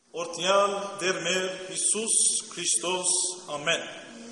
Օրհնյալ Տեր մեր Հիսուս Քրիստոս, ամեն։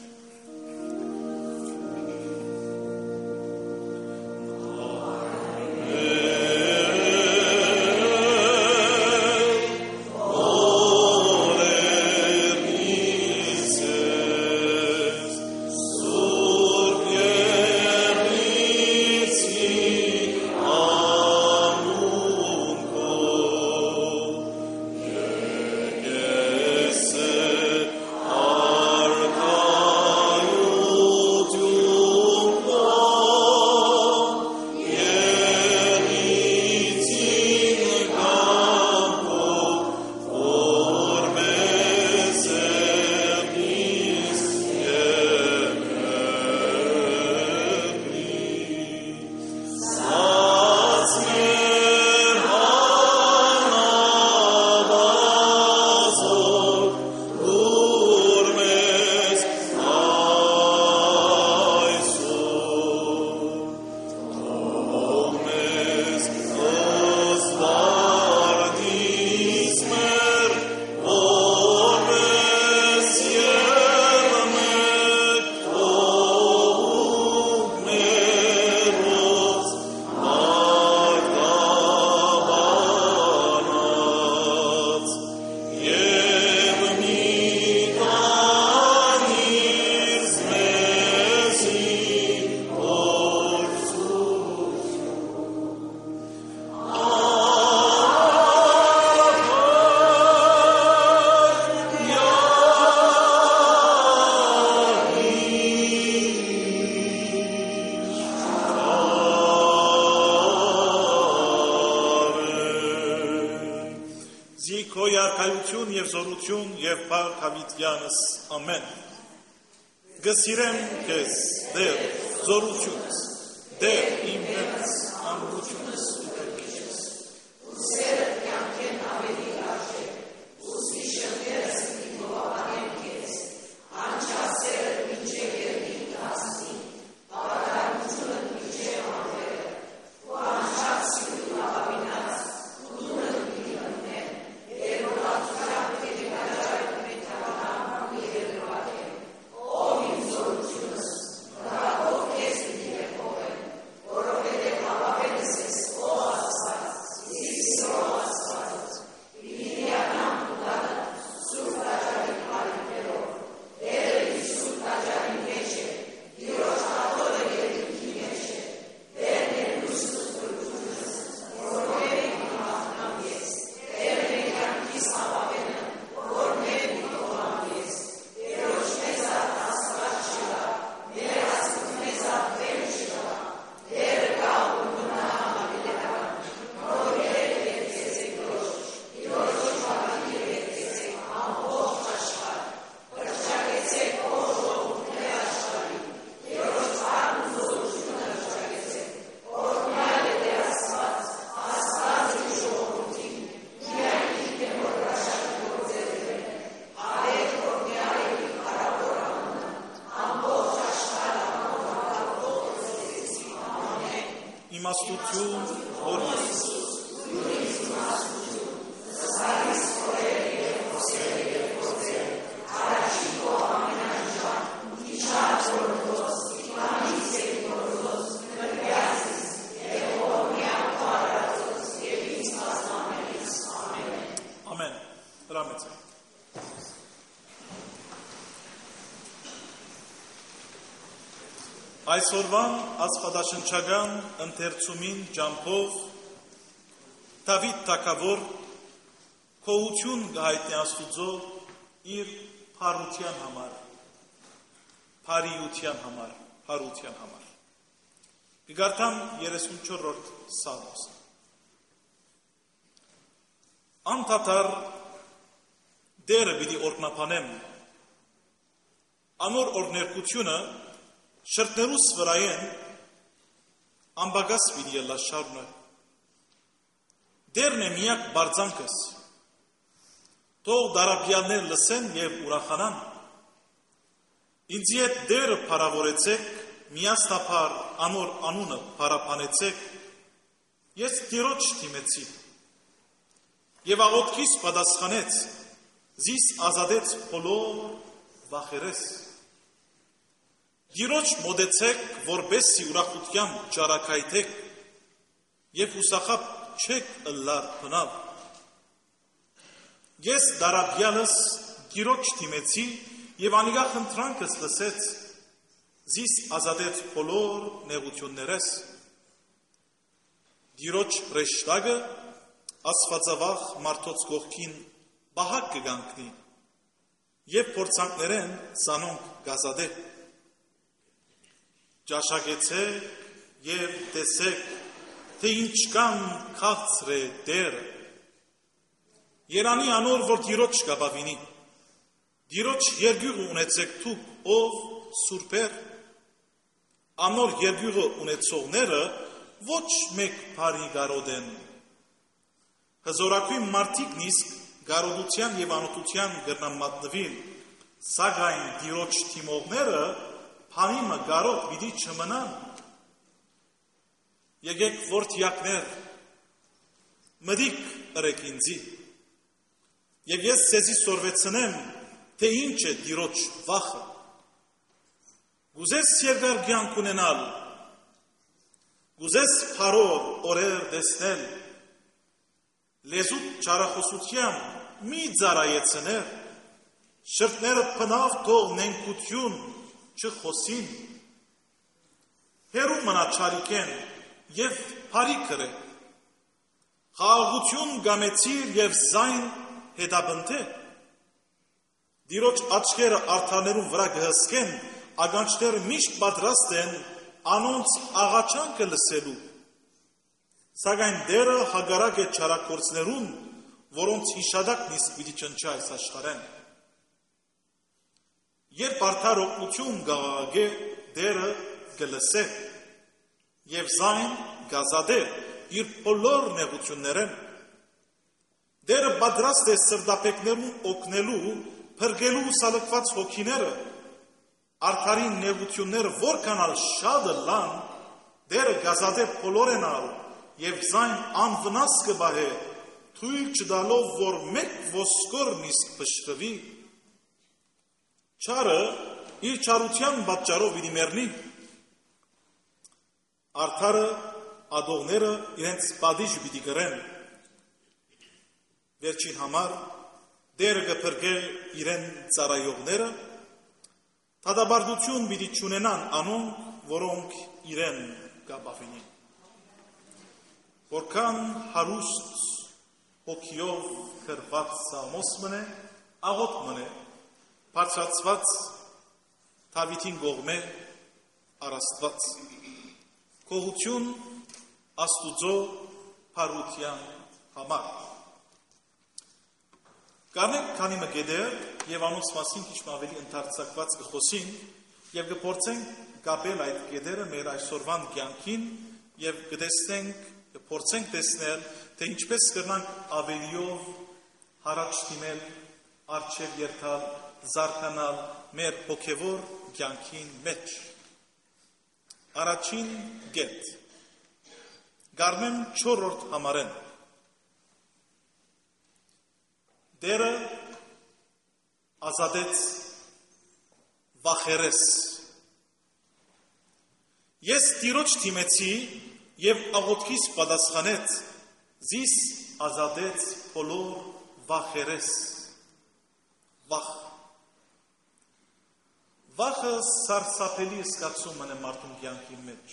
Արքայություն եւ զորություն եւ փառք հավիտյանս ամեն։ Գսիրեմ քեզ Տեր զորությունս, Տեր իմ մեծ ամրությունս ու քեզ։ Ուսերը կյանքեն ավելի արժե, ուսի շնորհս մի բավականեն քեզ, անչասերը մինչև երկին դասնի, ապարդությունը մինչև անվերը, ու անչասի ու ապավինած, իմաստություն, օրհնություն, ամեն։ Հրամեցեք։ Այսօրվան աստվածաշնչական ընթերցումին ջամփով Դավիթ թագավոր քոհություն գայտնի Աստուծո իր փառության համար, փարիության համար, փառության համար։ Գարտամ 34-րդ Սաղմոսը։ Անդադար դերը պիտի օրհնապանեմ, անոր օրհներկությունը շրտներուս վրայեն ամբագաս պիտի ելա շարունը։ Դերն է միակ բարձանքս, թող դարաբյալներ լսեն և ուրախանան, ինձի հետ դերը փառավորեցեք, միասնապար անոր անունը փառապանեցեք, ես Տիրոջ դիմեցի, և աղոթքիս պատասխանեց, Զիս ազատեց բոլոր վախերես։ Տիրոջ մոտեցեք, որպեսզի ուրախությամբ ճարակայթեք եւ հուսախաբ չեք ըլլար բնավ։ Ես դարաբյալս Տիրոջ դիմեցի եւ անիգա խնդրանքս լսեց, զիս ազատեց բոլոր նեղություններես։ Տիրոջ ռեշտագը աստվածավախ մարդոց կողքին բահակ կգանքնի եւ փորձանքներեն զանոնք գազադե։ Ճաշակեցեք եւ տեսեք, թե ինչքան քաղցր է դերը։ Երանի անոր, որ Տիրոջ կապավինի։ Տիրոջ երկյուղը ունեցեք դուք, ով սուրբեր։ Անոր երկյուղը ունեցողները ոչ մեկ բարի գարոդ են։ Հզորակույն մարդիկ նիսկ գարոդության եւ անօթության գրնան մատնվին, սակայն Տիրոջ թիմողները Հանիմը գարոտ պիտի չմնան։ Եկեք որդյակներ, մտիկ ըրեք ինձի, եւ ես ձեզի սորվեցնեմ, թե ինչ է Տիրոջ վախը։ Գուզես երկար կյանք ունենալ, գուզես փարով օրեր տեսնել, լեզուտ չարախոսությամբ մի ծարայեցներ, շրտները փնավ թող նենքություն չխոսին, հերու մնա չարիքեն և բարի կրեք, խաղաղություն գամեցիր և զայն հետաբնթե, Տիրոջ աչքերը արդարներուն վրա կհսկեն, ականջները միշտ պատրաստ են անոնց աղաչանքը լսելու, սակայն դերը հագարակ է չարագործներուն, որոնց հիշադակն իսկ պիտի չնչա այս աշխարհեն։ Երբ արդար օգնություն գաղաղագե, դերը կլսե եւ զայն գազադե իր բոլոր նեղություններեն։ Դերը պատրաստ է սրտապեկներուն օգնելու, փրկելու սալկված հոգիները, արդարին նեղությունները որքանալ շատ լան, դերը գազադե բոլորենալ եւ զայն անվնաս կբահե, թույլ չդալով, որ մեկ ոսկոր նիսկ փշրվի։ Չարը իր չարության պատճառով պիտի մեռնի։ Արդարը ադողները իրենց պատիժ պիտի կրեն։ Վերջին համար դերը կփրկե իրեն ծառայողները, թադաբարդություն պիտի չունենան անոնք, որոնք իրեն կապավինին։ Որքան հարուստ հոգիով կրված Սամոս մնե, աղոտ մնե, բարձրացված Դավիթին կողմե առաստված, գողություն Աստուծո փառության համար։ Կարնենք քանի մգեդեր եւ անոնց մասին քիչ ավելի ընդարձակված կխոսին եւ կփորձենք կապել այդ գեդերը մեր այսօրվան կյանքին եւ կփորձենք տեսնել, թե ինչպես կրնանք ավելիով հարաճ դիմել, առջև երթալ, զարկանալ մեր հոգևոր կյանքին մեջ։ Առաջին գետ։ Գարնեմ 4-րդ համարեն։ Դերը ազատեց վախերես։ Ես Տիրոջ դիմեցի եւ աղոթքիս պատասխանեց, զիս ազատեց բոլոր վախերես։ Վախ։ Վախը սարսափելի զգացում է մարդու կյանքի մեջ։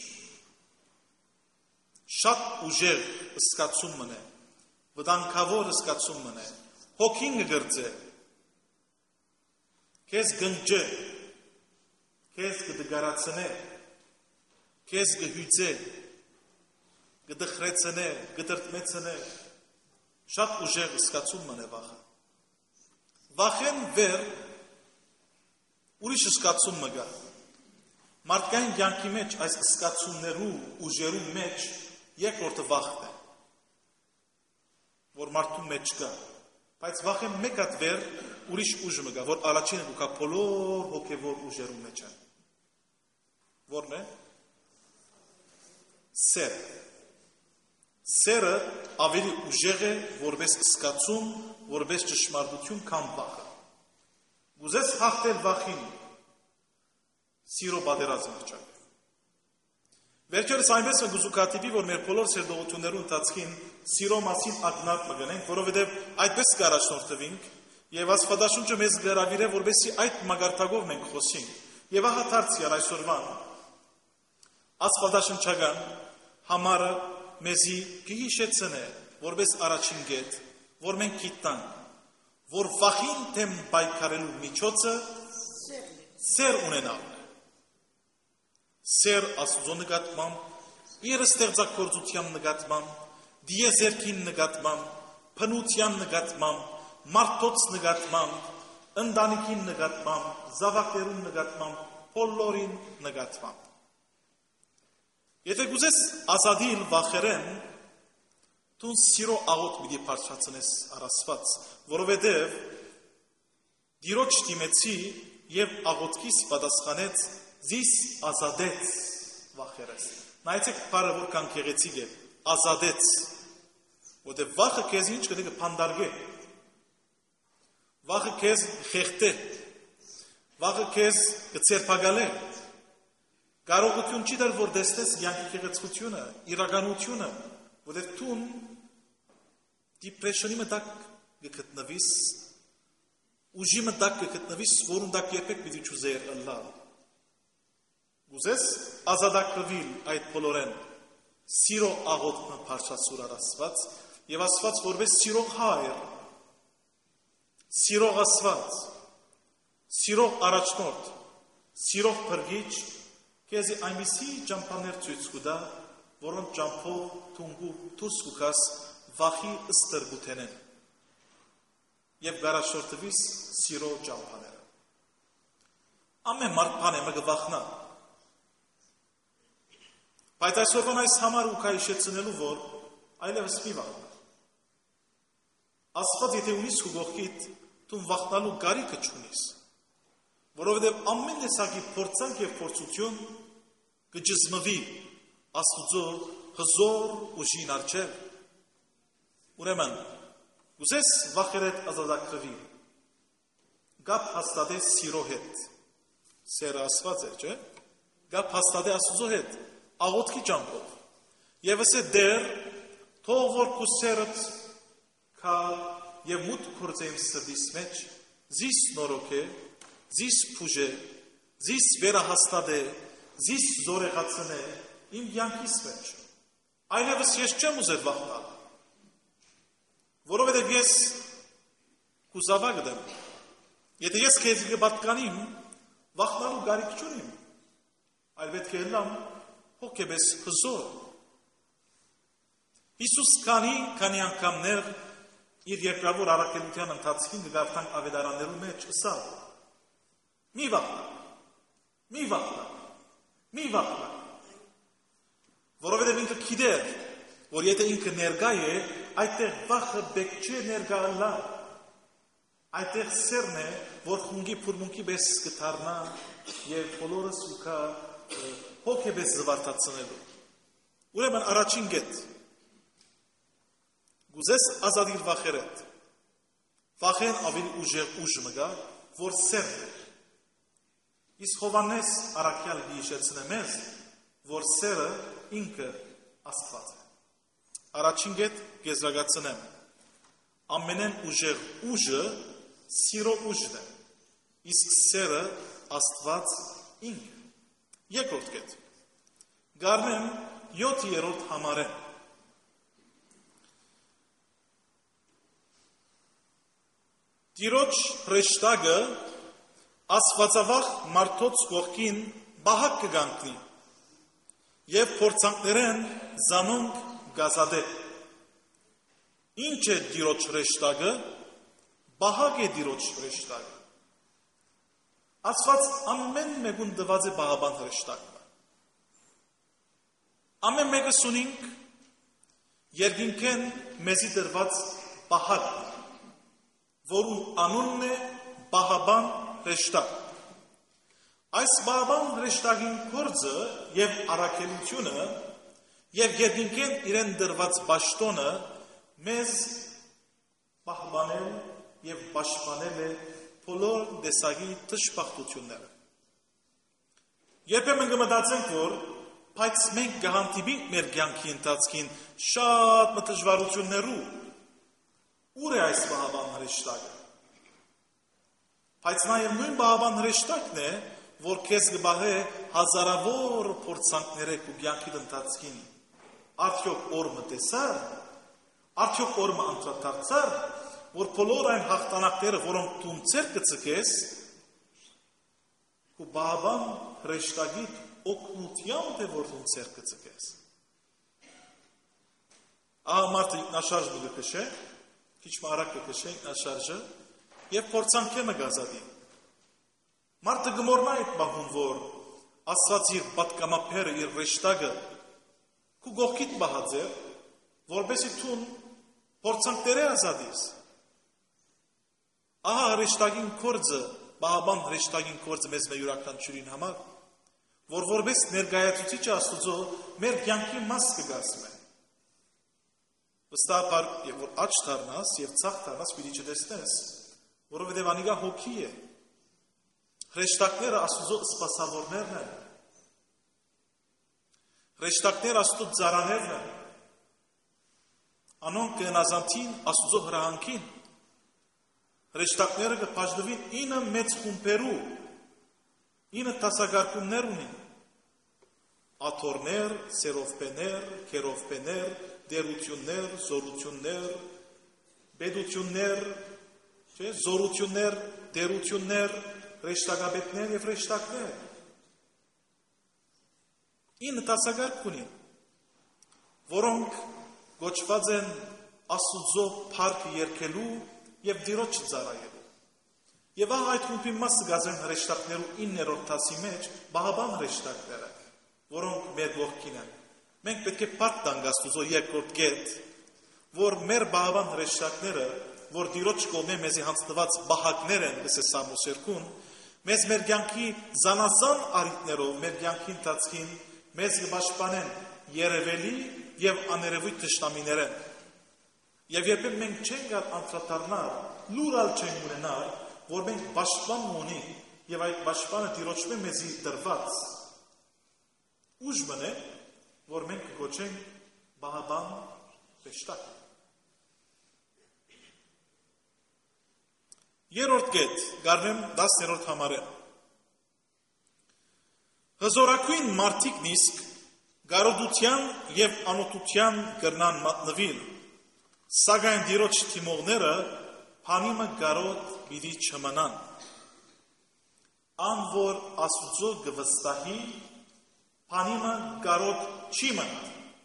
Շատ ուժեղ զգացում է, վտանգավոր զգացում է, հոգին կգրծե, քեզ գնջե, քեզ կդգարացնե, քեզ կհույծե, կդխրեցնե, կտրտմեցնե, շատ ուժեղ զգացում է վախը։ Վախեն վեր ուրիշ զգացում մը գա։ Մարդկային կյանքի մեջ այս զգացումներու ուժերու մեջ երկրորդը վախն է, որ մարդու մեջ կա։ Բայց վախեն մեկ հատ վեր ուրիշ ուժ մը գա, որ առաջինը կա բոլոր հոգևոր ուժերու մեջ է։ Որն է? Սեր։ Սերը ավելի ուժեղ է որպես սկացում, որպես ճշմարտություն քան վախը։ Գուզես հաղթել վախին, սիրո պատերազմ չկա։ Վերջերս այնպես կգուզուկատիպի, որ մեր բոլոր սերտողություններու ընթացքին սիրո մասին ակնարկ մգնենք, որովհետև այդպես կառաջնորդվենք, եւ Աստվածաշունչը մեզ գրավիր է, որպեսզի այդ մագարտակով մենք խոսենք։ Եվ ահա դարձյալ այսօրվան Աստվածաշնչական համարը մեզի կհիշեցնե, որպես առաջին կետ, որ մենք գիտենք, որ վախին դեմ պայքարելու միջոցը սեր ունենալն է։ Սեր Աստծո նկատմամբ, իր ստեղծագործության նկատմամբ, դիեզերքին նկատմամբ, փնության նկատմամբ, մարդոց նկատմամբ, ընտանիքին նկատմամբ, զավակներուն նկատմամբ, բոլորին նկատմամբ։ Եթե գուզես ազատիլ վախերեն, դու սիրո աղոտ մի բարձրացնես առասված, որովհետև Տիրոջ դիմեցի եւ աղոտքիս պատասխանեց, զիս ազատեց վախերես։ Նայեցեք բառը որքան գեղեցիկ է, ազատեց, որովհետև վախը քեզ ինչ կդե կփանդարգե, վախը քեզ խեղդե, վախը քեզ կցերպակալե, կարողություն չի դար, որ դեսնես յանքի գեղեցկությունը, իրականությունը, որովհետև դու դիպրեսիոնի մտակ կգտնվիս, ուժի մտակ կգտնվիս, որուն դակ երբեք պիտի չուզեր ըլլալ։ Գուզես ազատագրվել այդ բոլորեն սիրո աղոթքը բարձրացուր Աստված եւ Աստված որպես սիրող հայր, սիրող Աստված, սիրող առաջնորդ, սիրող փրկիչ քեզի այնպիսի ճամփաներ ցույց կտա, որոնց ճամփով թունգու դուրս կգաս վախի ստրբութենեն եւ գարաշորտվիս սիրո ճամփաները։ Ամեն մարդ բան է մը գվախնա։ Բայց այսօրվան այս համար ու կայշեցնելու, որ այլևս մի վախնա։ Աստված եթե ունիս ու գողքիդ, դու վախնալու կարիքը չունիս, որովհետև ամեն տեսակի փորձանք եւ փորձություն կջզմվի Աստուծո հզոր ուժին առջև։ Ուրեմն, գուցես վախերդ ազատագրվի, գապ հաստատես սիրո հետ, սերը Աստված է, չէ՞, գապ հաստատե Աստուծո հետ, աղոթքի ճամփով, եւ ասե դեր, թող որ քու սերդ կա եւ մուտ կործեմ սրտիս մեջ, զիս նորոք է, զիս փուժե, զիս վերահաստատե, զիս զորեղացնե իմ յանքիս մեջ։ Այլևս ես չեմ ուզեր վախնալ, որովհետև ես կուզավակ դեմ։ Եթե ես քեզ կպատկանիմ, վախնալու կարիք չունիմ, այլ պետք է լամ հոգեպես հզոր։ Հիսուս քանի անգամներ իր երկրավոր առաքելության ընթացքին գարտանք ավետարաններու մեջ ըսավ. մի վախնա, մի վախնա, մի վախնա, որովհետև ինքը գիտեր, որ եթե ինքը ներկա է, այդտեղ վախը բեք չէ ներկա ըլլա, այդտեղ սերն է, որ խունգի փուրմունքի պես կդառնա եւ բոլորս ուքա հոգեպես զվարթացնելու։ Ուրեմն առաջին գետ գուզես ազատիր վախերդ, վախեն ավելի ուժ մգա, որ սերն է։ Իսկ Հովհաննես առաքյալ հիշեցնե մեզ, որ սերը ինքը Աստված է։ Առաջին գետ գեզրագացնեմ, ամենեն ուժեղ ուժը սիրո ուժն է, իսկ սերը Աստված ինքը։ Երկրորդ կետ, գարնեմ 7-րդ համարեն, Տիրոջ հրեշտակը Աստվածավախ մարդոց կողքին բահակ կգանքնի եւ փորձանքներեն զանոնք գազադե։ Ինչ է Տիրոջ հրեշտակը, բահակ է Տիրոջ հրեշտակը։ Աստված ամեն մեկուն տված է բահաբան հրեշտակը։ Ամեն մեկս ունենք երկինքեն մեզի տրված բահակը, որուն անունն է բահաբան հրեշտակ։ Այս բահաբան հրեշտակին գործը եւ առաքելությունը Եվ երկինքեն իրեն դրված բաշտոնը մեզ պահպանել եւ պաշտպանել է բոլոր տեսակի դժբախտությունները։ Երբեմն կմտածենք, որ բայց մենք կհանդիպենք մեր կյանքի ընթացքին շատ դժվարություններու։ Ուր է այս Բահաբան հրեշտակը։ Բայց նաև նույն Բահաբան հրեշտակն է, որ քեզ կբահե հազարավոր փորձանքները քո կյանքի ընթացքին։ Արդյոք օրը տեսար, արդյոք օրը անդրադարձար, որ բոլոր այն հաղթանակները, որոնք դու ցեր կցկես, քո Բահաբան հրեշտակի օգնությամբ է որ դու ցեր կցկես։ Մարդը ինքնաշարժ կգշե, քիչ արագ կգշե ինքնաշարժը եւ փորձանքները գազադի։ Մարդը գմորնա այդ բախում, որ Աստված իր պատկամապերը, իր հրեշտակը քու գողքիդ բահած է, որբեսի դու փորձանքները ազատես։ Ահա հրեշտակին կորձը, Բահաբան հրեշտակին կորձը մեզ յուրաքանչյուրին համար, որ որպես ներկայացուցիչ Աստծո մեր կյանքի մաս կգազմե։ Վստահաբար, որ աճ դառնաս եւ ցախ դառնաս, պիտի չտեսնես, որովհետեւ անիկա հոգի է։ Հրեշտակները Աստծո սպասավորներն են։ Հրեշտակները Աստծո ծառաներն են։ Անոնք կնազանթին Աստծո հրահանգին։ Հրեշտակները կբաժնվին 9 մեծ խումբերու, 9 դասակարգումներ ունին։ Աթոռներ, սերովպեներ, քերովպեներ, դերություններ, զորություններ, բեդություններ, զորություններ, դերություններ, հրեշտակաբետներ եւ հրեշտակներ։ 9 դասակարգ ունին, որոնք գոչված են Աստծո փառք երգելու եւ դիրոջ ծառայելու։ Եվ այդ խումբի մասը գազեն հրեշտակներու 9-րդ դասի մեջ Բահաբան հրեշտակները, որոնք մեր ողքին են։ Մենք պետք է փառք տանք Աստծո երկրորդ կետ, որ մեր Բահաբան հրեշտակները, որ դիրոջ կողմէ մեզի հանձնված բահակներ են, լսես Սամոս 2-ն, մեզ մեր կյանքի զանազան արիտներով, մեր կյանքի ընթացքին մեզ կպաշտպանեն երևելի եւ աներևույթ թշնամիներեն։ Եվ երբեմն մենք չենք գալ անդրադառնալ, լուրալ չենք ունենալ, որ մենք պաշտպան ունենք եւ այդ պաշտպանը դիրոջմե մեզի դրված։ Ուժմն է, որ մենք կոչենք Բահաբան հրեշտակ։ Երրորդ կետ, գարնեմ 10-րդ համարը։ Հզորակույն մարդիկ նիսկ գարոդության եւ անօթության կրնան մատնվիլ, սակայն դիրոջ թիմողները փանիմը գարոդ պիտի չմնան։ Ան որ Աստծո գվստահի, փանիմը գարոդ չի մնա։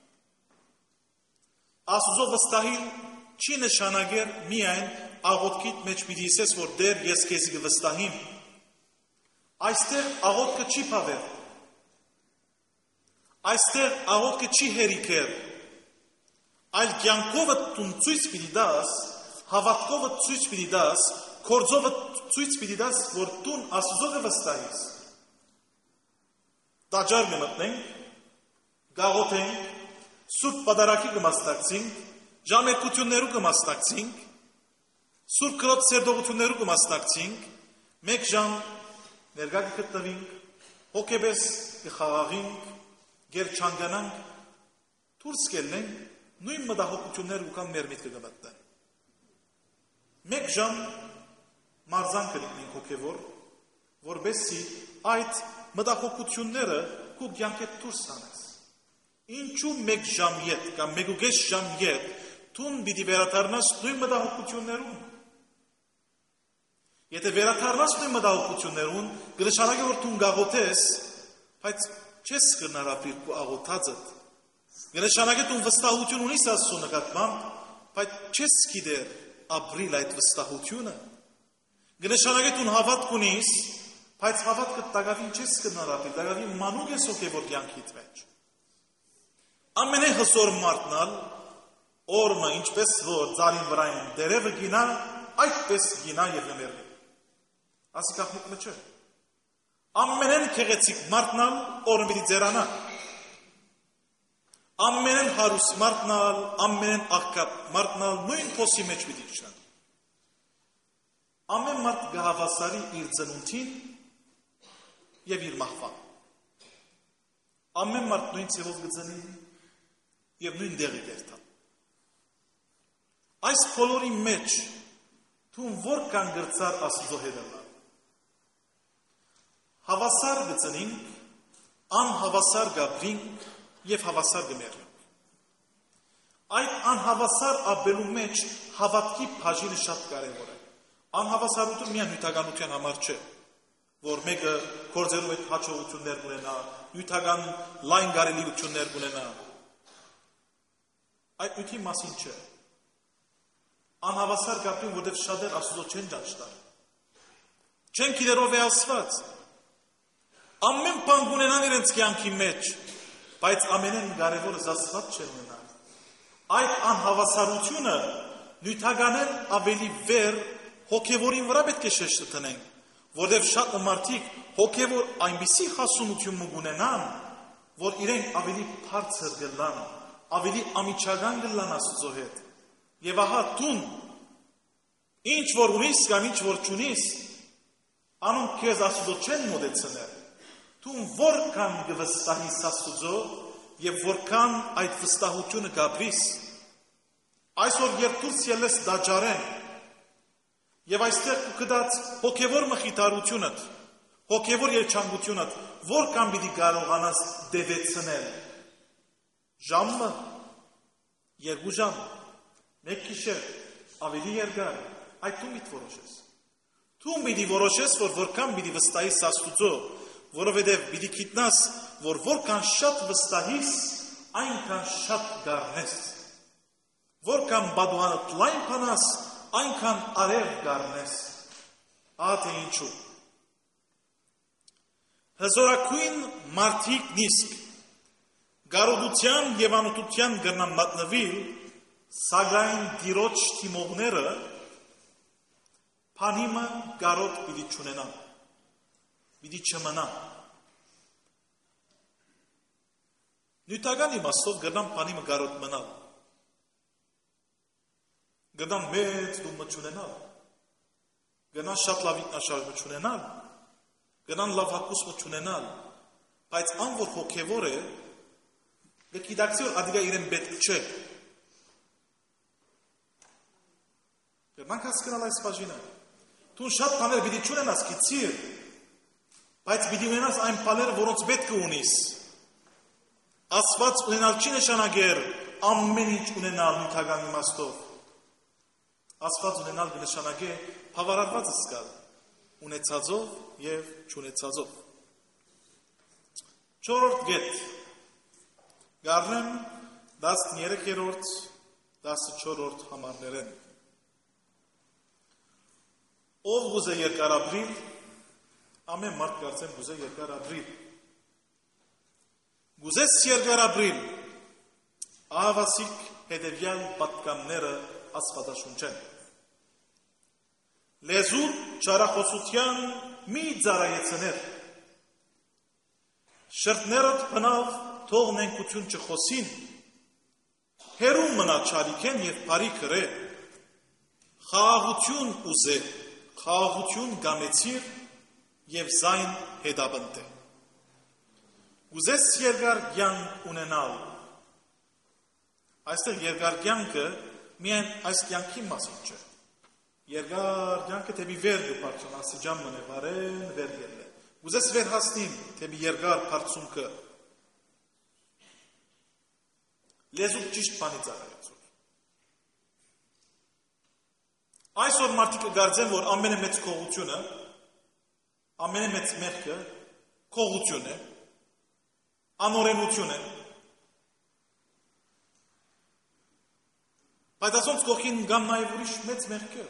Աստծո վստահին չի նշանակեր միայն աղոթքիդ մեջ պիտի ասես, որ դեր ես քեզի գվստահիմ։ Այստեղ աղոթքը չի փավեր։ Այստեղ աղոթքը չի հերիքեր, այլ կյանքովը տուն ցույց պիտի դաս, հավատքովը ցույց պիտի դաս, կորձովը ցույց պիտի դաս, որ տուն Աստծո վստահիս։ Տաճար կմտնենք, գաղոթենք, սուրբ պատարագի կմասնակցենք, ժամերկություններու կմասնակցենք, սուրբ քրոջ սերտողություններու կմասնակցենք, 1 ժամ ներկա կգտնվենք, հոգեբես կխաղաղենք, գեր չանկանանք, դուրս կելնենք, նույն մտահոգություններ ու կան մեր միտքը կմտնեն։ 1 ժամ մարզան կլինենք հոգևոր, որբեսի այդ մտահոգությունները քո կյանքից դուրս անես։ Ինչու 1 ժամ ետ կամ 1.5 ժամ ետ տուն պիտի վերադառնաս նույն մտահոգություններուն։ Եթե վերադառնաս նույն մտահոգություններուն, կնշանակի որ տուն գաղոթես, բայց չես կնարապիր քո աղոթածդ։ Կնշանակի տուն վստահություն ունիս Աստծո նկատմամբ, բայց չես գիտեր ապրիլ այդ վստահությունը։ Կնշանակի տուն հավատք ունիս, բայց հավատքը տակավին չես կնարապիր, տակավին մանուկ ես հոգևոր կյանքիդ մեջ։ Ամենահզոր մարդնալ օրը ինչպես որ ծառին վրայում դերևը գինա, այդպես գինա եւ ներմի։ Ասի կախնիկը չէ։ Ամենեն քեղեցիկ մարդնալ օրը մի ձերանա։ ամենեն հարուստ մարդնալ, ամենեն աղքատ մարդնալ նույն փոսի մեջ պիտի իջնան։ Ամեն մարդ գահավասարի իր ծնունդին եւ իր մահվան։ Ամեն մարդ նույն ցեղով գծնի եւ նույն դեղի կերտա։ Այս բոլորի մեջ դու որքան գրծար Աստծո հետևալ։ Հավասար գծնինք, անհավասար գաբրինք եւ հավասար գմերնինք։ Այդ անհավասար ապելու մեջ հավատքի բաժինը շատ կարեւոր է։ Անհավասարությունը միայն նյութականության համար չէ, որ մեկը գործերով այդ հաջողություններ ունենա, նյութական լայն կարելիություններ ունենա։ Այդ նյութի մասին չէ։ Անհավասար գաբրին, որտեղ շատեր Աստծո չեն ճանաչել։ Չեն գիտեր ով է Աստված։ Ամեն բան ունենան իրենց կյանքի մեջ, բայց ամենեն կարևորը Աստված չեն ունենալ։ Այդ անհավասարությունը նյութականեն ավելի վեր հոգևորին վրա պետք է շեշտը տնենք, որտեղ շատ մարդիկ հոգևոր այնպիսի հասունություն ունենան, որ իրենք ավելի բարձր գլան, ավելի ամիջական գլան Աստծո հետ։ Եվ ահա դու ինչ որ ունիս կամ ինչ որ չունիս, անոնք քեզ Աստծո չեն մոտեցնել։ Դու որքան կվստահիս Աստծո եւ որքան այդ վստահությունը կապրիս։ Այսօր երբ դուրս ելես դաջարեն եւ այստեղ կգտած հոգեվոր մխիթարությունդ, հոգեվոր երջանկությունդ, որքան պիտի կարողանաս դեվեցնել։ Ժամը, 2 ժամ, 1 գիշեր, ավելի երկար, այդ դու պիտի որոշես։ Դու պիտի որոշես, որ որքան պիտի վստահիս Աստծո, որովհետև պիտի գիտնաս, որ որքան շատ վստահիս, այնքան շատ գառնես։ Որքան բադուանդ լայն փանաս, այնքան արև գառնես։ Ահա թե ինչու։ Հզորակույն մարդիկ նիսկ գարոդության եւ անօթության գրնան մատնվել, սակայն դիրոջ թիմողները փանիմը գարոտ պիտի չունենան, պիտի չմնան։ Նյութական իմաստով գրնան փանիմը գարոտ մնալ, գրնան մեծ դումը չունենալ, գրնան շատ լավ ինքնաշարժը չունենալ, գրնան լավ հակուսմը չունենալ, բայց ան որ հոգևոր է, գիտակցի որ ադիգա իրեն պետք չէ։ Գրնանք հասկանալ այս բաժինը։ Դու շատ բաներ պիտի չունենաս գիծիր, բայց պիտի ունենաս այն բաները, որոնց պետք է ունիս։ Աստված ունենալ չի նշանակեր ամեն ինչ ունենալ նյութական իմաստով։ Աստված ունենալ կնշանակե բավարարված զգալ, ունեցածով եւ չունեցածով։ 4-րդ գետ։ Գարնեմ 13-րդ, 14-րդ համարներեն։ Ով գուզե երկար ապրիլ, ամեն մարդ կարծեմ գուզե երկար ապրիլ։ Գուզես երկար ապրիլ, ահավասիկ հետևյալ պատկանները աստվածաշունչեն։ Լեզու չարախոսության մի ծարայեցներ։ Շրտներդ բնավ թող նենքություն չխոսին, հերու մնա չարիքեն և բարի կրե, խաղաղություն ուզե, խաղաղություն գամեցիր և զայն հետաբնտ է։ Գուզես երկար կյանք ունենալ։ Այստեղ երկար կյանքը միայն այս կյանքի մասին չէ։ Երկար կյանքը թեպի վեր կպարծուն, ասիջան մնե վարեն, վեր ելը։ Գուզես վեր հասնին թեպի երկար պարծունքը։ Լեզուկ ճիշտ բանից աղայացուր։ Այսօր մարդիկ կգարձեն, որ ամենամեծ քողությունը, ամենամեծ մեղքը քողություն է, անօրենություն է։ Բայց ասոնց կողքին գամ նաև ուրիշ մեծ մեղքեր։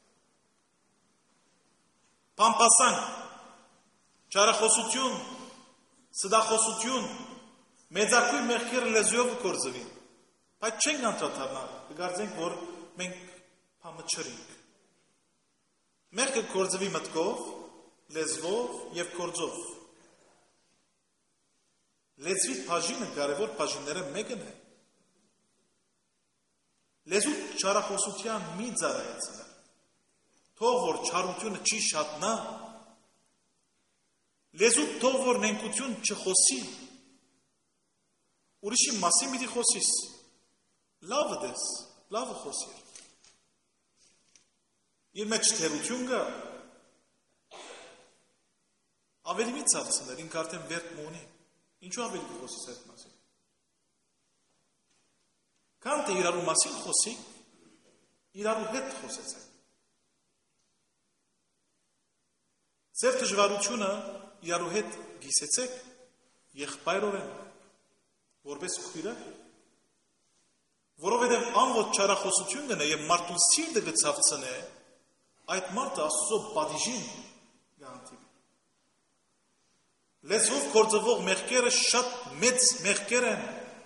Պամպասանք, չարախոսություն, սդախոսություն, մեծակույն մեղքերը լեզուով կորձվին։ Բայց չենք անդրադառնալ, կգարձենք, որ մենք փամը չրինք։ Մեղքը կորձվի մտքով, լեզվով և կորձով։ Լեզվի բաժինը կարևոր բաժինները մեկն է։ Լեզու չարախոսության մի ծառայեցնը։ Թող որ չարությունը չի շատնա, լեզու թող որ նենկություն չխոսի, ուրիշի մասին պիտի խոսիս, լավը դես, լավը խոսիր։ Իր մեջ թերություն կա, ավելի մի ծավցներ, ինք արդեն վերդ մունի, ինչու ավելի կխոսիս այդ մասին։ Քան թե իրարու մասին խոսի, իրարու հետ խոսեցեք։ Ձեր դժվարությունը իրարու հետ գիսեցեք եղբայրորեն, որպես քույրը, որովհետև անոտ չարախոսություն գնե եւ մարդուն սիրտը գծավցնե, այդ մարդը Աստծո պատիժին գանտի։ Լեզվով գործվող մեղքերը շատ մեծ մեղքեր են։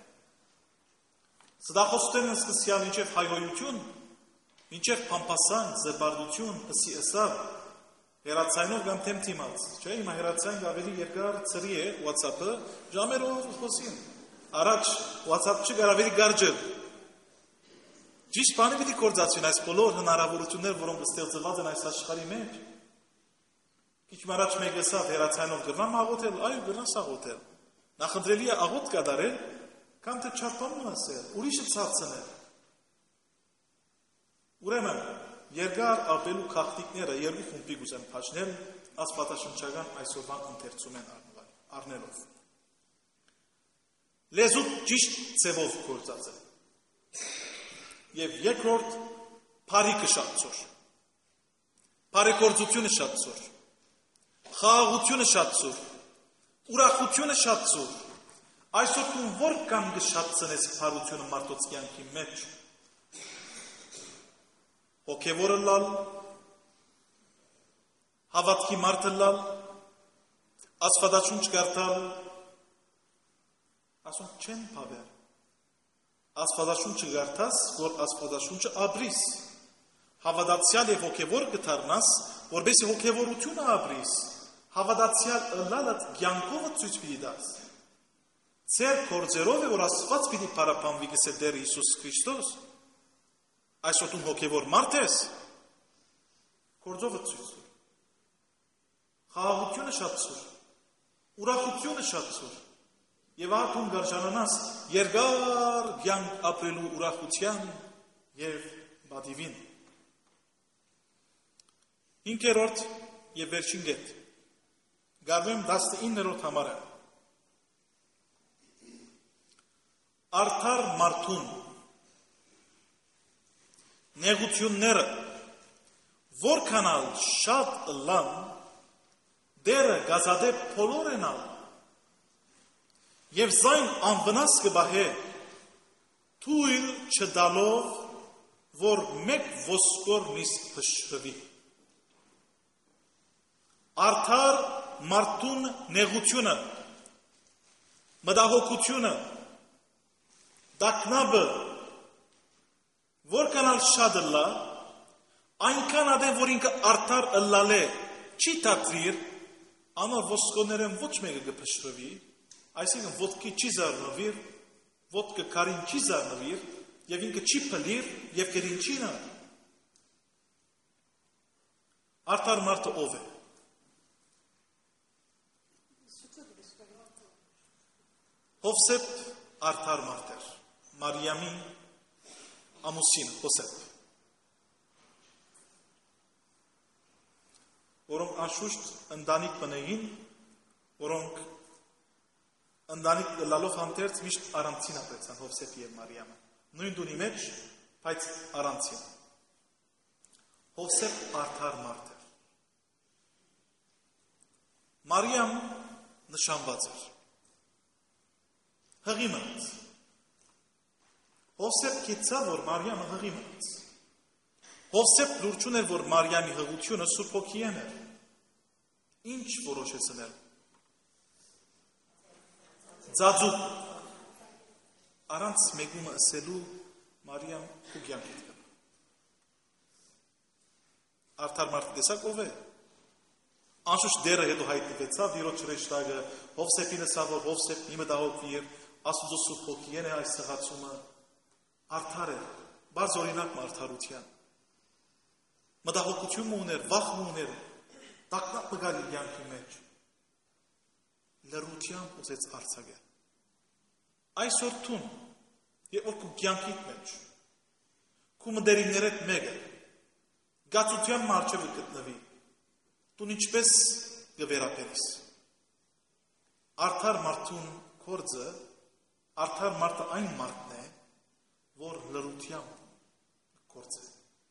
Սդախոստեն սկսյալ ինչև հայհոյություն, ինչև փամփասան, զբարդություն, ըսի հերացայնով կամ թեմ թիմած, չէ, հիմա հերացայն ավելի երկար ծրի է WhatsApp-ը, ժամերով խոսին, առաջ WhatsApp չկար ավելի գարջել, ճիշտ բանի պիտի կործացին այս բոլոր հնարավորություններ, որոնք ստեղծված են այս աշխարհի մեջ, քիչ առաջ մեկ ասավ հերացայնով գրվամ աղոթել, այո գրնաս աղոթել, նախընտրելի է աղոթ կատարել, կամ թե չարպանում ասել, ուրիշը ցածնել, ուրեմն երկար ապելու քաղտիկները երկու խումբի գուզեն փաշնել, աստվածաշնչական այսօրվան ընթերցում են առնելով։ Լեզու ճիշտ ձևով գործածել։ Եվ երկրորդ բարիքը շատ ծոր։ Բարեգործությունը շատ ծոր։ Խաղաղությունը շատ ծոր։ Ուրախությունը շատ ծոր։ Այսօր դու որքան կշատցնես բարությունը մարդոց կյանքի մեջ։ Հոգևորը լալ, հավատքի մարդը լալ, աստվածաշունչ կարդալ, ասում չեն բավեր։ Աստվածաշունչը կարդաս, որ աստվածաշունչը ապրիս, հավատացյալ եւ հոգևոր կդառնաս, որպեսզի հոգևորությունը ապրիս, հավատացյալ ըլլալդ կյանքովը ցույց պիտի տաս։ Ձեր գործերով է, որ Աստված պիտի փառաբանվի գսե Տեր Հիսուս Քրիստոս։ Այսօր դու հոգևոր մարդ ես, գործովը ցույց տուր։ Խաղաղությունը շատ ծուր, ուրախությունը շատ ծուր, եւ ահա դու գարժանանաս երկար կյանք ապրելու ուրախության եւ բադիվին։ 5-րդ եւ վերջին կետ։ Գարվեմ 19-րդ համարը։ Արդար մարդուն նեղությունները որքանալ շատ լան դերը գազադե փոլորենալ եւ զայն անվնաս կբահե թույլ չդալով որ մեկ ոսկոր նիստ փշրվի արդար մարդուն նեղությունը մտահոգությունը դակնաբը որքանալ շատ լա այնքան ադե որ ինքը արդար ըլլալե չի թափվիր անոր ոսկոներեն ոչ մեկը կփշրվի այսինքն ոտքի չի զարնվիր ոտքը կարին չի զարնվիր եւ ինքը չի փլիր եւ կերին չի նա արդար մարդը ով է Հովսեփ արդար մարդ էր Մարիամի ամուսին Հովսեփ որոնք անշուշտ ընտանիք բնեին որոնք ընտանիք լալով հանդերձ միշտ առանցին ապրեցան Հովսեփ եւ Մարիամը նույն տունի մեջ բայց առանցին Հովսեփ արդար մարդ էր Մարիամ նշանված էր հղի մնաց Հովսեփ գիտավ որ Մարիամը հղի մնաց Հովսեփ լուրջ էր որ Մարիամի հղությունը Սուրբ Հոգին էր ինչ որոշեցնել Ձաձու առանց մեկումը ասելու Մարիամ ու կյանքի դեպ արդար մարդ տեսակ ով է Անշուշտ դերը հետո հայտնվեցավ Տիրոջ հրեշտակը, Հովսեփին ասավ, որ Հովսեփ մի մտահոգվի եւ Աստծո Սուրբ Հոգին է այս սղացումը արդար է, բարձ օրինակ արդարության։ Մտահոգություն ուներ, վախ ուներ, տակնապ մգար իր կյանքի մեջ։ Լռությամբ ուզեց արձակել։ Այսօր տուն, երբ որ քո կյանքիդ մեջ, քո մտերիմներդ մեկը գացության մարջևը գտնվի, դու ինչպես կվերապերես։ Արդար մարդուն կորձը, արդար մարդը այն մարդն է, որ լռությամբ կորձը,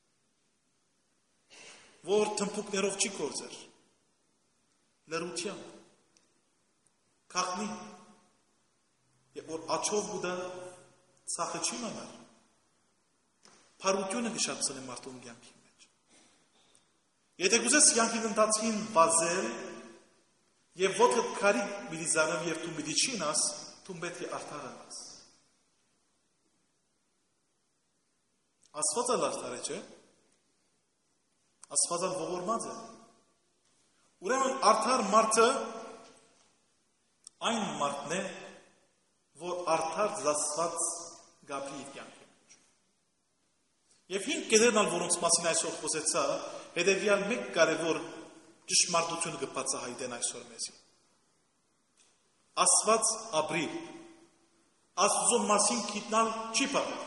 որ թմփուկներով չի կորձեր, լռությամբ, կաղնի, և որ աչով գուդա ծախը չի մանար, պարությունը գշապցն է մարդուն կյանքի մեջ։ Եթե գուզես կյանքին ընթացքին վազել և ոտքդ քարի միլի զանավ և դու միլի չինաս, դու պետք է արդար անաս։ Աստվածալ արդար է, չէ՞։ Աստվածալ ողորմած է։ Ուրեմն արդար մարդը այն մարդն է, որ արդար զասված գապի իր կյանքի մեջ։ Եվ 5 կետերն ալ, որոնց մասին այսօր խոսեցա, հետևյալ մեկ կարևոր ճշմարտություն կբացահայտեն այսօր մեզի։ Աստված ապրիլ, Աստծո մասին գիտնալ չի պահել։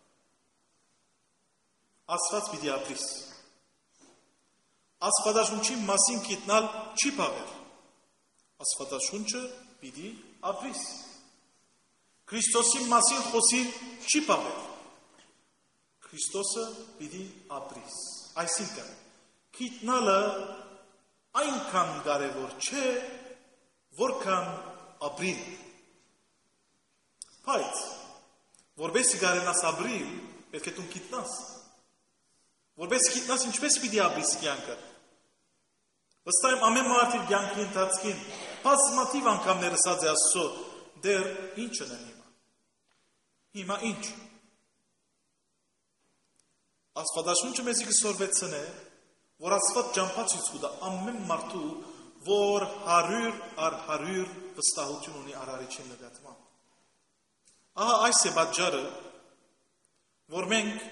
Աստված պիտի ապրիս։ Աստվածաշունչի մասին գիտնալ չի պահել։ Աստվածաշունչը պիտի ապրիս։ Քրիստոսի մասին խոսիլ չի պահել։ Քրիստոսը պիտի ապրիս։ Այսինքն, գիտնալը այնքան կարևոր չէ, որքան ապրիլ։ Բայց, որբեսի կարենաս ապրիլ, պետք է դու գիտնաս։ Որբեսի գիտնաս ինչպես պիտի ապրիս կյանքը։ Վստահ եմ ամեն մարդ իր կյանքի ընթացքին բազմաթիվ անգամներ ասած է Աստծո, դեռ ինչ ունեմ հիմա։ Հիմա ինչ։ Աստվածաշունչը մեզի կսորվեցն է, որ Աստված ճամփա ցույց կտա ամեն մարդու, որ 100 առ 100 վստահություն ունի արարիչի նկատմամբ։ Ահա այս է պատճառը, որ մենք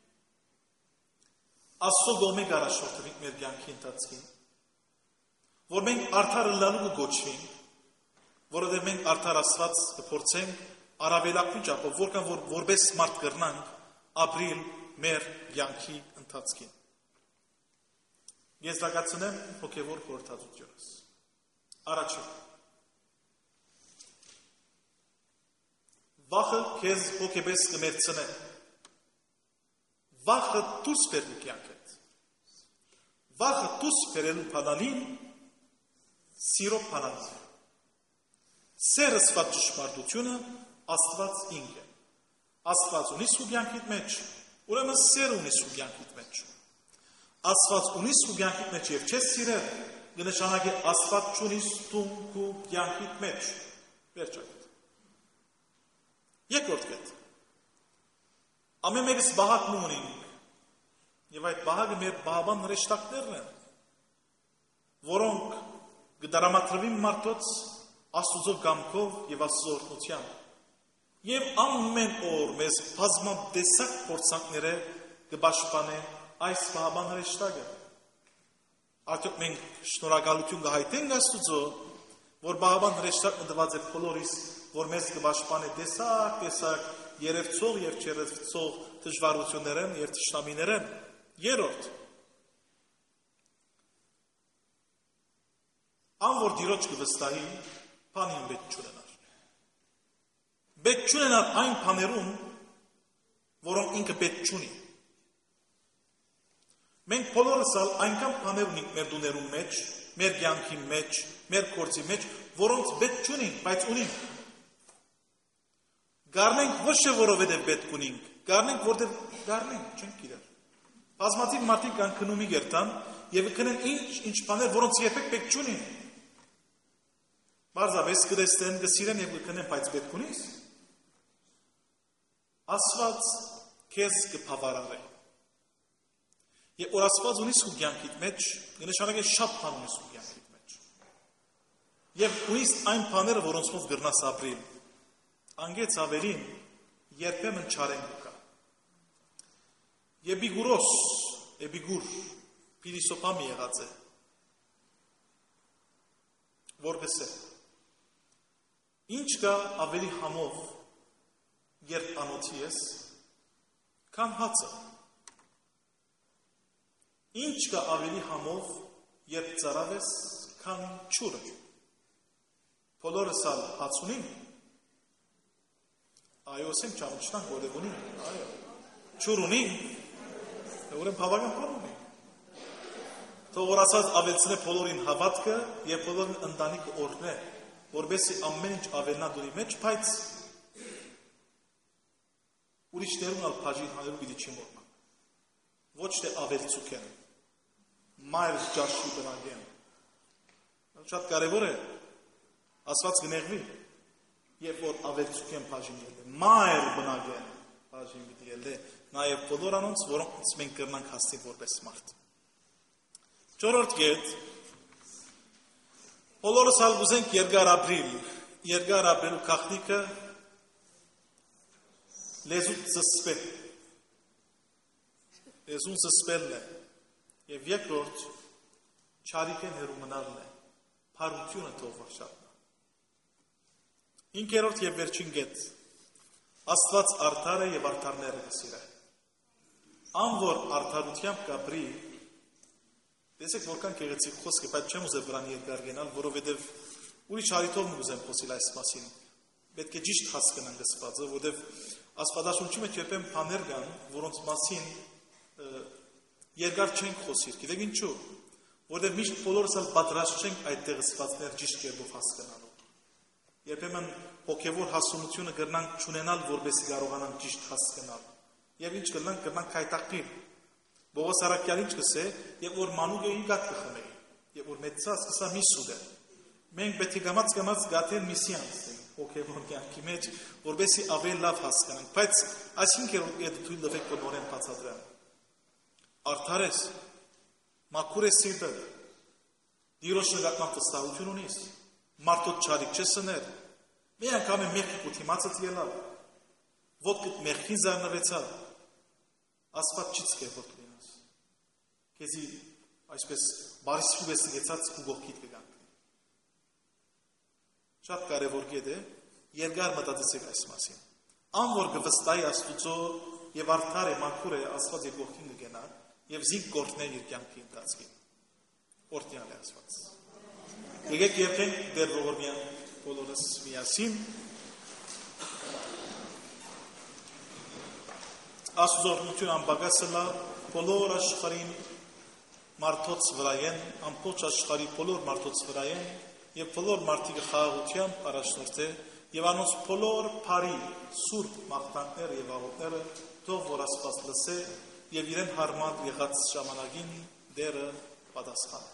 Աստծո կողմի գարաշորթվենք մեր կյանքի ընթացքին, որ մենք արդարը լալու կգոչվենք, որովհետև մենք արդար Աստված կփորձենք առավելագույն չափով, որքան որ որպես մարդ կրնանք ապրիլ մեր կյանքի ընթացքին։ Ես զարգացնեմ հոգևոր խորհրդածությունս։ Առաջին։ Վախը քեզ հոգեպես կմերցնե։ Վախը դուրս բերու կյանքդ։ Վախը դուրս բերելու բանալին սիրո բանալին։ Սերը սված ճշմարտությունը Աստված ինքը։ Աստված ունի սու կյանքիդ մեջ, ուրեմն սեր ունի սու կյանքիդ մեջ։ Աստված ունի սու կյանքիդ մեջ և չես սիրել, կնշանակի Աստված չունի դու քո կյանքիդ մեջ։ Վերջակետ։ Երկրորդ կետ։ Ամեն մեկս բահակ ունենք, և այդ բահակը մեր բահաբան հրեշտակներն են, որոնք կդարամատրվին մարդոց Աստուծո կամքով և Աստծո օրհնությամբ։ Եվ ամեն օր մեզ բազմատեսակ փորձանքները կպաշտպանեն այս բահաբան հրեշտակը։ Արդյոք մենք շնորհակալություն կհայտենք Աստուծո, որ բահաբան հրեշտակը տված է բոլորիս, որ մեզ կպաշտպանե տեսակ երևցող և չերևցող դժվարություններն և թշնամիներն։ Երրորդ, ան որ Տիրոջ կվստահի, բանին պետք չունենար։ Պետք չունենար այն բաներում, որոնք ինքը պետք չունի։ Մենք բոլորս այնքան բաներ ունենք մեր դուներում մեջ, մեր կյանքի մեջ, մեր գործի մեջ, որոնց պետք չունենք, բայց ունենք։ Գարնենք ոչ թե որովհետև պետք ունենք, գարնենք որտեղ գարնենք, չենք գիտեր։ Բազմաթիվ մարդիկ կան քնումի գերտան եւ քնեն ինչ բաներ, որոնց երբեք պետք չունին։ Բարձրապես կտեսնեն, կսիրեն եւ կքնեն, բայց պետք ունիս։ Աստված քեզ կբավարարի։ Եվ որ Աստված ունի սու կյանքիդ մեջ, կնշանակի շատ բան ունի սու կյանքիդ Եվ ուրիշ այն բաները, որոնցով գրնաս ապրիլ, անգեց ավերին երբեմն չարեն կա։ Էբիգուր, փիլիսոփա մի եղած է, որպես է, ինչ կա ավելի համով, երբ անոթի ես, քան հացը, ինչ կա ավելի համով, երբ ծարավ ես, քան չուրը, բոլորս ալ հաց ունին, այո, ասենք չամիչնանք, որև ունին, այո, չուր ունին, ուրեմ բավական բան ունի, թող որ ասած ավելցնե բոլորին հավատքը և բոլորին ընտանիքը օրհնե, որբեսի ամեն ինչ ավելնա դուրի մեջ, բայց ուրիշներուն ալ բաժին հանելու պիտի չի մորնանք, ոչ թե ավելցուք են, մայր ճաշի բնագեն, շատ կարևոր է, ասված գնեղվի, երբ որ ավելցուք են բաժին ելե, մայր բնագեն բաժին պիտի ելե, նաև բոլոր անոնց, որոնց մենք կրնանք հասնի որպես մարդ։ Չորրորդ կետ, բոլորս ալ գուզենք երկար ապրելու քաղտնիքը լեզուն զսպելն է, և երկրորդ չարիքեն հերու մնալն է, փարությունը թող վարշատն է։ Ինքերորդ և վերջին կետ, Աստված արդար է և արդարները կսիրե։ Ան որ արդարությամբ կապրի, տեսեք որքան գեղեցիկ խոսք է, բայց չեմ ուզել վրան երկար գնալ, որովհետև ուրիշ հարիտով մուզեմ խոսիլ այս մասին։ Պետք է ճիշտ հասկանանք ասվածը, որովհետև Աստվածաշունչի մեջ երբեմն բաներ կան, որոնց մասին երկար չենք խոսիր։ Գիտեք ինչու՞։ Որովհետև միշտ բոլորս ալ պատրաստ չենք այդտեղ ասվածներ ճիշտ կերպով հասկանալու։ Երբեմն հոգևոր հասունությունը կրնանք չունենալ, որպեսզի կարողանանք ճիշտ հասկանալ։ Եվ ինչ կրնանք հայտակնիլ։ Բողոս Արաքյալին ինչ կսե, եւ որ մանուկը ինքատ կխմեի, եւ որ մեծած կսա մի սուդը։ Մենք պետք է գամած գատեն միսի անցնենք հոգևոր կյանքի մեջ, որպեսզի ավելի լավ հասկանանք, բայց այսինքն այդ թույլ տվեք որ նորեն բացատրեմ։ Արդար ես, մաքուր ես սիրտը, դիրոջ նկատմամբ վստահություն ունիս, մարդոց չարիք չես սներ, մի անգամ է մեղքի կուտիմացած ելավ, ոտքդ մեղքին զարնվեցավ, Աստված չի ցկե որ լինես, քեզի այսպես բարիսպու ես գեցած ու գողքիդ կգանք։ Շատ կարևոր կետ է, երկար մտածեցեք այս մասին։ Ան որ կվստահի Աստուծո եւ արդար է, մաքուր է, Աստված իր գողքին կգնա եւ զինք կորտնե իր կյանքի ընթացքին։ Օրհնյալ է Աստված։ Եկեք երբենք դեր ողորմյան բոլորս միասին Աստուծո օրհնությունը անբագասը լա բոլոր աշխարհին մարդոց վրայեն, ամբողջ աշխարհի բոլոր մարդոց վրայեն եւ բոլոր մարդիկը խաղաղությամբ առաջնորդե եւ անոնց բոլոր բարի սուրբ մաղթանքները եւ աղոթները թող որ Աստված լսե եւ իրեն հարմար եղած ժամանակին դերը պատասխան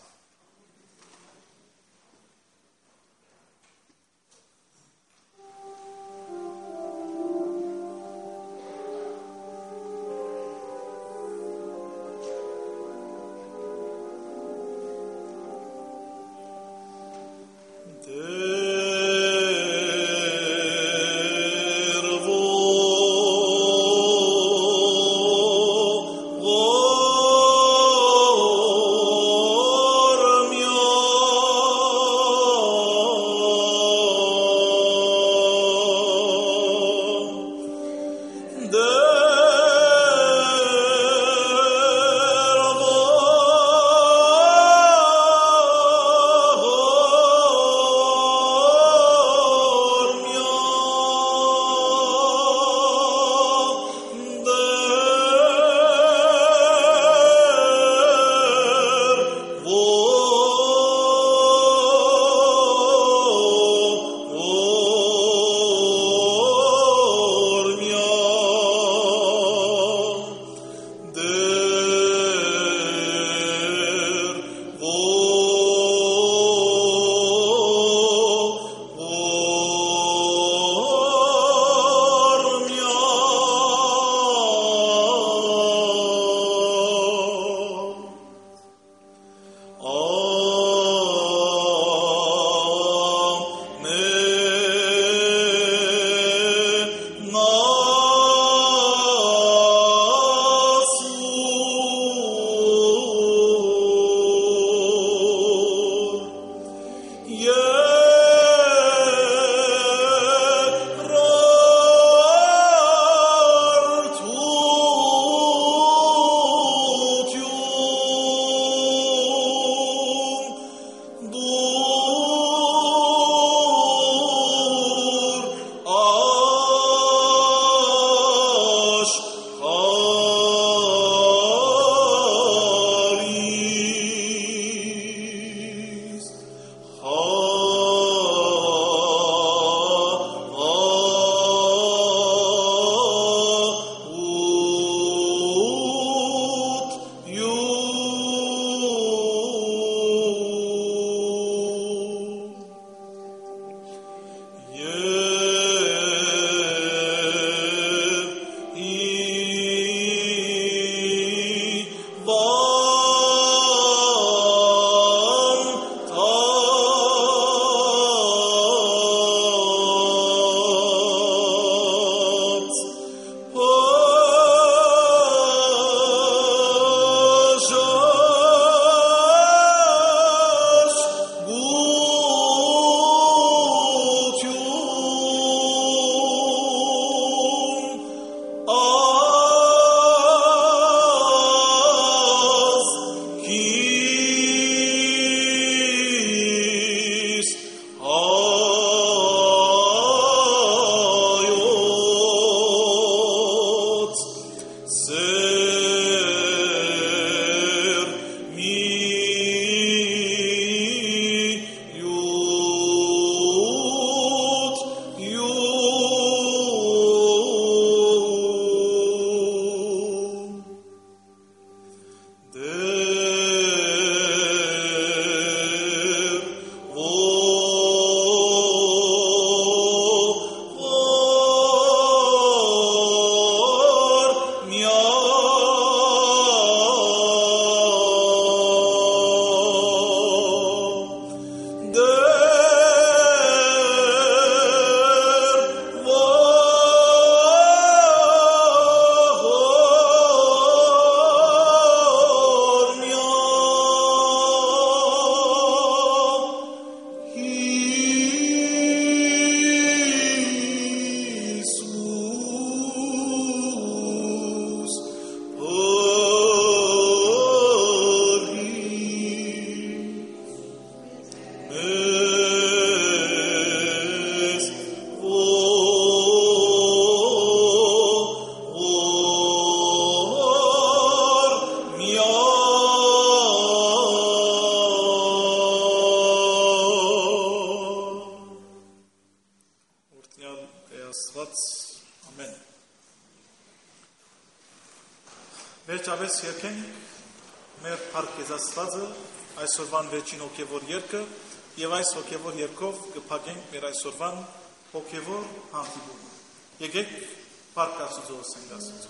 վերջապես երկենք մեր Փառք Աստվածը այսօրվան վերջին հոգևոր երգը եւ այս հոգևոր երգով կփակենք մեր այսօրվան հոգևոր հանդիպումը։ Եկեք Փառք Աստծո ասենք Աստծո։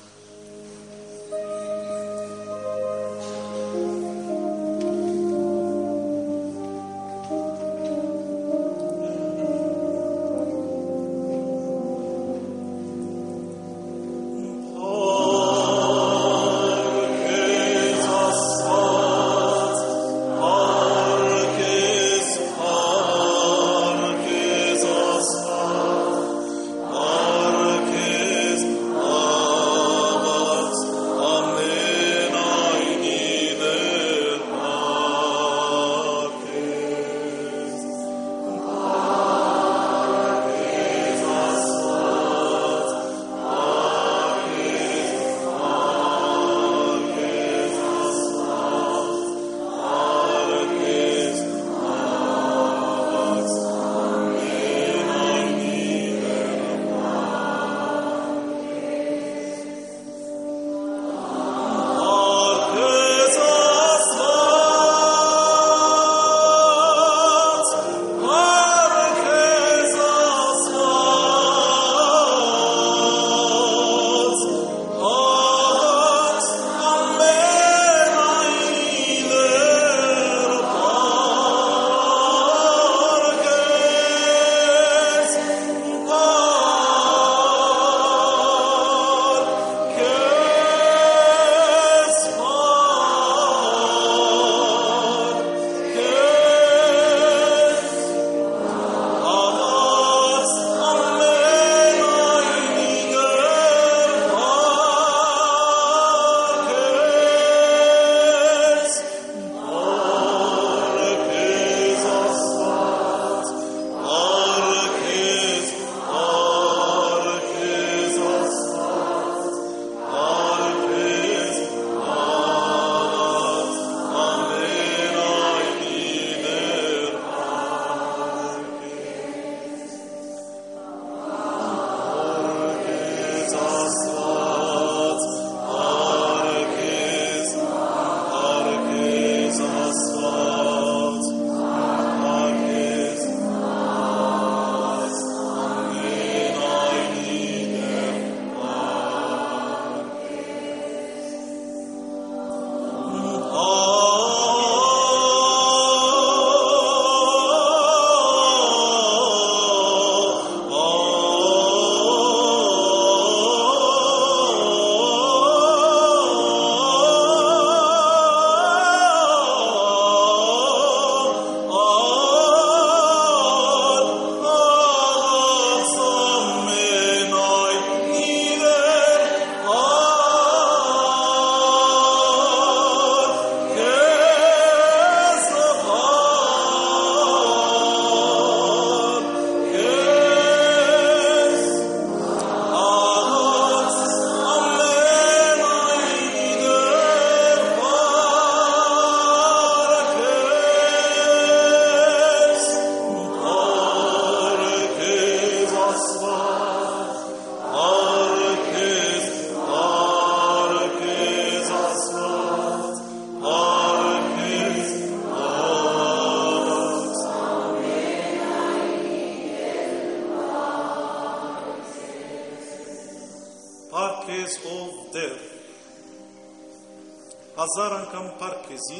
Հազար անգամ փառք քեզի,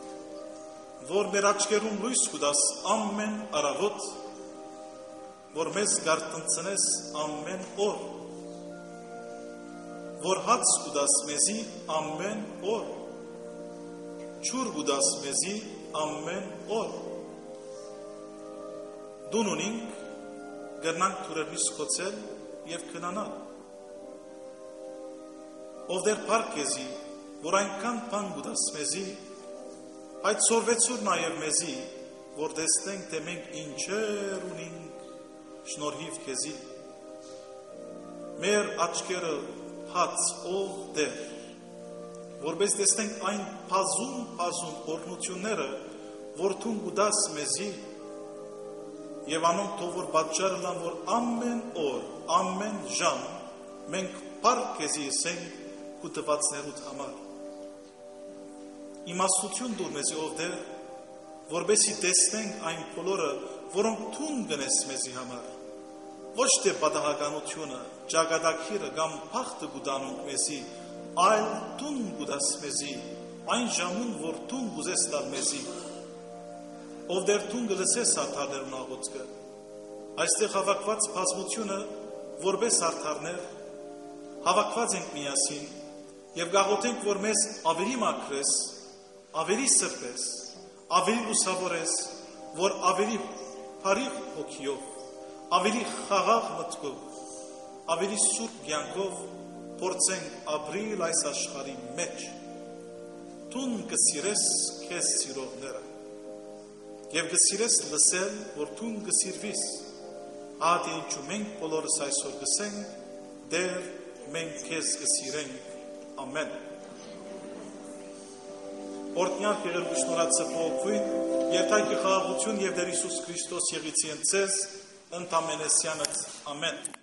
որ մեր աչքերում լույս կուտաս ամեն առավոտ, որ մեզ գարտնցնես ամեն օր, որ հաց կուտաս մեզի ամեն օր, ջուր կուտաս մեզի ամեն օր։ Դուն ունինք գնանք թուրերնից խոցել եւ քնանալ։ Ով դեր փառք քեզի, որ այնքան բան գուտաս մեզի, այդ սորվեցուր նաև մեզի, որ տեսնենք, թե մենք ինչեր ունենք շնորհիվ քեզի։ Մեր աչքերը հաց ով դեր, որպես տեսնենք այն բազում օրհնությունները, որ դու գուտաս մեզի, եւ անոնք թող որ պատճառը լան, որ ամեն օր, ամեն ժամ մենք փառք քեզի ասենք քու տվածներուդ համար։ իմաստություն դուր մեզի ով Տեր, որբեսի տեսնենք այն բոլորը, որոնք թուն գնես մեզի համար, ոչ թե պատահականությունը, ճակատագիրը կամ փախտը գուտանունք մեզի, այլ թուն գուտաս մեզի, այն ժամուն, որ թուն գուզես տալ մեզի, ով Տեր թուն գլսես արդարներուն աղոծքը, այստեղ հավաքված բազմությունը որպես արդարներ, հավաքված ենք միասին և գաղութենք, որ մեզ ավելի մաքրես, ավելի սրբես, ավելի լուսավորես, որ ավելի փարիղ հոգիով, ավելի խաղաղ մտքով, ավելի սուրբ կյանքով փորձենք ապրիլ այս աշխարհի մեջ, թուն կսիրես քեզ սիրողները և կսիրես լսել, որ թուն կսիրվիս, ահա ինչու մենք բոլորս այսօր կսենք, Տեր, մենք քեզ կսիրենք, ամեն։ Օրհնյալ եղեք շնորհացը փոխվին, երթայք խաղաղություն և Տեր Հիսուս Քրիստոս եղիցի ընդ ձեզ, ընդամենեսյանս, ամեն։